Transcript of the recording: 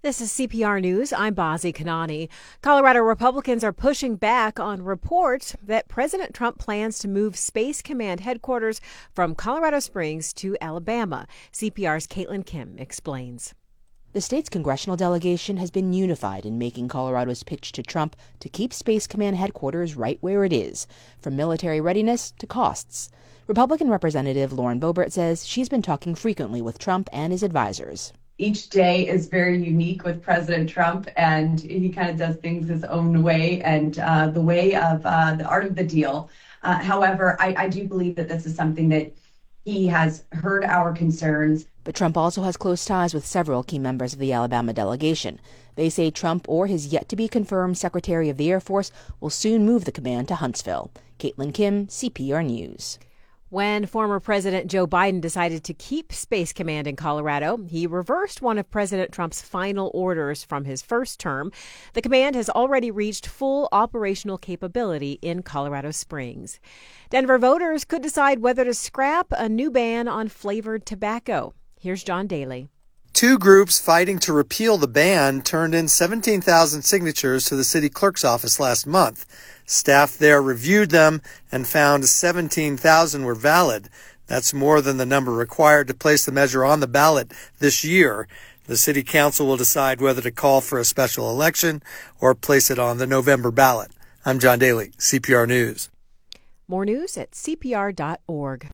This is CPR News. I'm Bazi Kanani. Colorado Republicans are pushing back on reports that President Trump plans to move Space Command headquarters from Colorado Springs to Alabama. CPR's Caitlin Kim explains. The state's congressional delegation has been unified in making Colorado's pitch to Trump to keep Space Command headquarters right where it is, from military readiness to costs. Republican Representative Lauren Boebert says she's been talking frequently with Trump and his advisors. Each day is very unique with President Trump, and he kind of does things his own way and the way of the art of the deal. However, I do believe that this is something that he has heard our concerns. But Trump also has close ties with several key members of the Alabama delegation. They say Trump or his yet-to-be-confirmed Secretary of the Air Force will soon move the command to Huntsville. Caitlin Kim, CPR News. When former President Joe Biden decided to keep Space Command in Colorado, he reversed one of President Trump's final orders from his first term. The command has already reached full operational capability in Colorado Springs. Denver voters could decide whether to scrap a new ban on flavored tobacco. Here's John Daly. Two groups fighting to repeal the ban turned in 17,000 signatures to the city clerk's office last month. Staff there reviewed them and found 17,000 were valid. That's more than the number required to place the measure on the ballot this year. The city council will decide whether to call for a special election or place it on the November ballot. I'm John Daly, CPR News. More news at CPR.org.